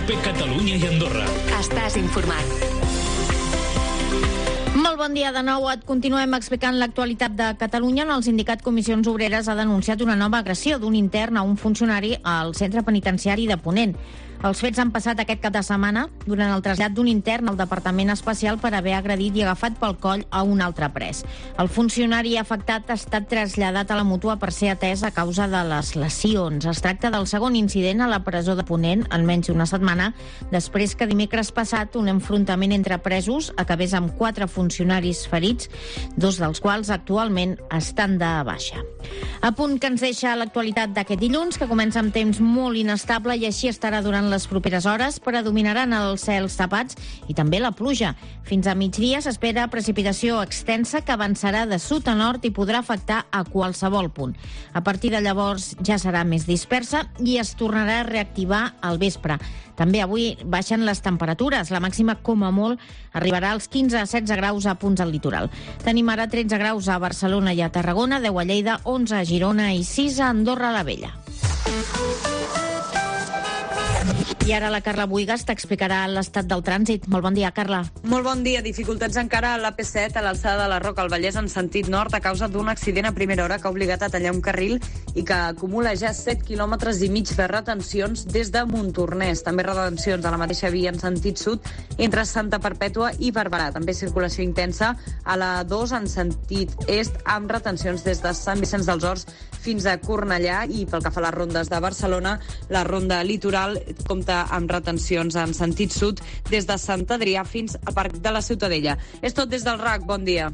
COPE Catalunya i Andorra. Estàs informat. Molt bon dia de nou. Et continuem explicant l'actualitat de Catalunya. El sindicat Comissions Obreres ha denunciat una nova agressió d'un intern a un funcionari al centre penitenciari de Ponent. Els fets han passat aquest cap de setmana durant el trasllat d'un intern al Departament Especial per haver agredit i agafat pel coll a un altre pres. El funcionari afectat ha estat traslladat a la Mútua per ser atès a causa de les lesions. Es tracta del segon incident a la presó de Ponent en menys d'una setmana, després que dimecres passat un enfrontament entre presos acabés amb 4 funcionaris ferits, 2 dels quals actualment estan de baixa. A punt que ens deixa l'actualitat d'aquest dilluns, que comença amb temps molt inestable i així estarà durant les properes hores. Predominaran els cels tapats i també la pluja. Fins a migdia s'espera precipitació extensa que avançarà de sud a nord i podrà afectar a qualsevol punt. A partir de llavors ja serà més dispersa i es tornarà a reactivar al vespre. També avui baixen les temperatures. La màxima, com a molt, arribarà als 15 a 16 graus a punts al litoral. Tenim ara 13 graus a Barcelona i a Tarragona, 10 a Lleida, 11 a Girona i 6 a Andorra la Vella. I ara la Carla Buigas t'explicarà l'estat del trànsit. Molt bon dia, Carla. Molt bon dia. Dificultats encara a l'AP7 a l'alçada de la Roca al Vallès en sentit nord a causa d'un accident a primera hora que ha obligat a tallar un carril i que acumula ja 7 quilòmetres i mig de retencions des de Montornès. També retencions a la mateixa via en sentit sud entre Santa Perpètua i Barberà. També circulació intensa a la 2 en sentit est amb retencions des de Sant Vicenç dels Horts fins a Cornellà i pel que fa a les rondes de Barcelona, la ronda litoral compta amb retencions en sentit sud des de Sant Adrià fins al Parc de la Ciutadella. És tot des del RAC. Bon dia.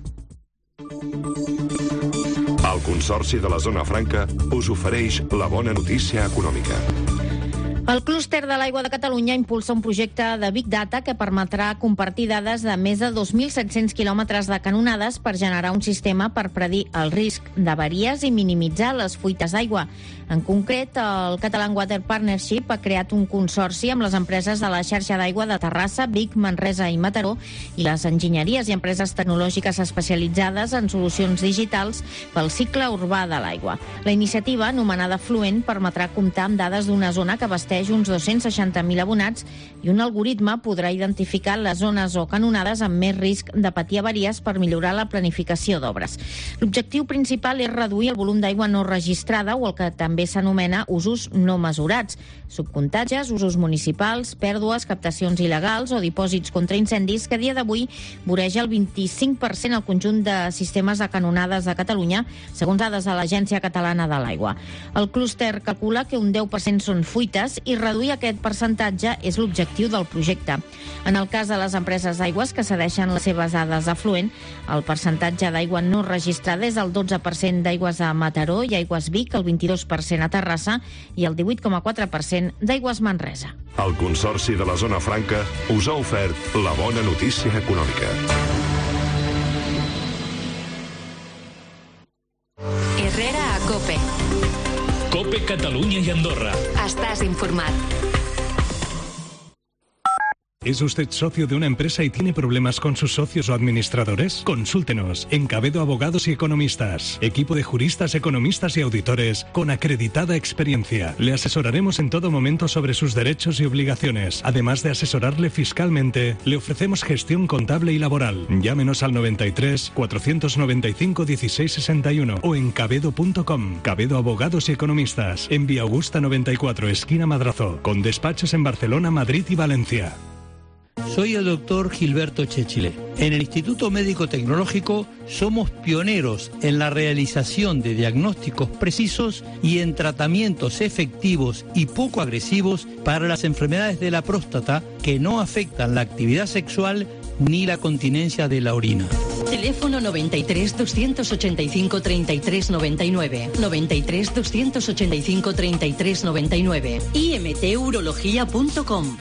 El Consorci de la Zona Franca us ofereix la bona notícia econòmica. El Clúster de l'Aigua de Catalunya impulsa un projecte de Big Data que permetrà compartir dades de més de 2.700 quilòmetres de canonades per generar un sistema per predir el risc d'avaries i minimitzar les fuites d'aigua. En concret, el Catalan Water Partnership ha creat un consorci amb les empreses de la xarxa d'aigua de Terrassa, Vic, Manresa i Mataró i les enginyeries i empreses tecnològiques especialitzades en solucions digitals pel cicle urbà de l'aigua. La iniciativa, anomenada Fluent, permetrà comptar amb dades d'una zona que abasteix uns 260.000 abonats i un algoritme podrà identificar les zones o canonades amb més risc de patir avaries per millorar la planificació d'obres. L'objectiu principal és reduir el volum d'aigua no registrada o el que també s'anomena usos no mesurats, subcomptatges, usos municipals, pèrdues, captacions il·legals o dipòsits contra incendis que a dia d'avui voreja el 25% al conjunt de sistemes de canonades de Catalunya, segons dades de l'Agència Catalana de l'Aigua. El clúster calcula que un 10% són fuites i reduir aquest percentatge és l'objectiu del projecte. En el cas de les empreses d'aigües que cedeixen les seves dades a Fluent, el percentatge d'aigua no registrada és el 12% d'aigües a Mataró i Aigües Vic, el 22% a Terrassa i el 18,4% d'Aigües Manresa. El Consorci de la Zona Franca us ha ofert la bona notícia econòmica. Herrera a COPE. COPE Catalunya y Andorra. Estás informat. ¿Es usted socio de una empresa y tiene problemas con sus socios o administradores? Consúltenos en Cabedo Abogados y Economistas. Equipo de juristas, economistas y auditores con acreditada experiencia. Le asesoraremos en todo momento sobre sus derechos y obligaciones. Además de asesorarle fiscalmente, le ofrecemos gestión contable y laboral. Llámenos al 93 495 1661 o en cabedo.com. Cabedo Abogados y Economistas. En Vía Augusta 94, esquina Madrazo. Con despachos en Barcelona, Madrid y Valencia. Soy el doctor Gilberto Chéchile. En el Instituto Médico Tecnológico somos pioneros en la realización de diagnósticos precisos y en tratamientos efectivos y poco agresivos para las enfermedades de la próstata que no afectan la actividad sexual ni la continencia de la orina. Teléfono 93 285 33 99. 93 285 33 99. imturologia.com.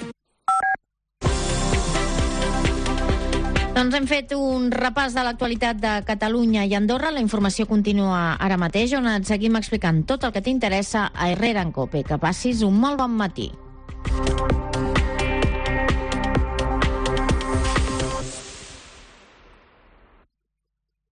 Doncs hem fet un repàs de l'actualitat de Catalunya i Andorra. La informació continua ara mateix, on et seguim explicant tot el que t'interessa a Herrera en COPE. Que passis un molt bon matí.